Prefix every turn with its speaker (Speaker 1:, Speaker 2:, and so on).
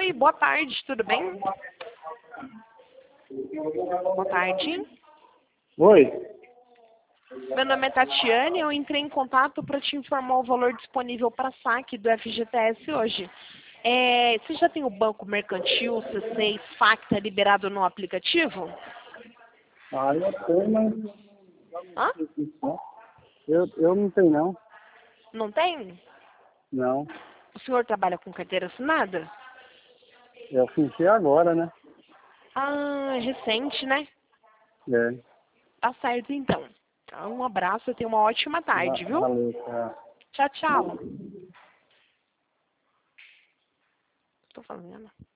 Speaker 1: Oi, boa tarde, tudo bem? Boa tarde.
Speaker 2: Oi.
Speaker 1: Meu nome é Tatiane, eu entrei em contato para te informar o valor disponível para saque do FGTS hoje. Você já tem o Banco Mercantil, C6, Facta liberado no aplicativo?
Speaker 2: Ah, eu tenho, mas
Speaker 1: Hã?
Speaker 2: eu não tenho não.
Speaker 1: Não tem?
Speaker 2: Não.
Speaker 1: O senhor trabalha com carteira assinada?
Speaker 2: Eu fingi agora, né?
Speaker 1: Ah, é recente, né?
Speaker 2: É.
Speaker 1: Tá certo então. Um abraço e tenha uma ótima tarde, viu?
Speaker 2: Valeu, tá.
Speaker 1: Tchau, tchau. Tô fazendo.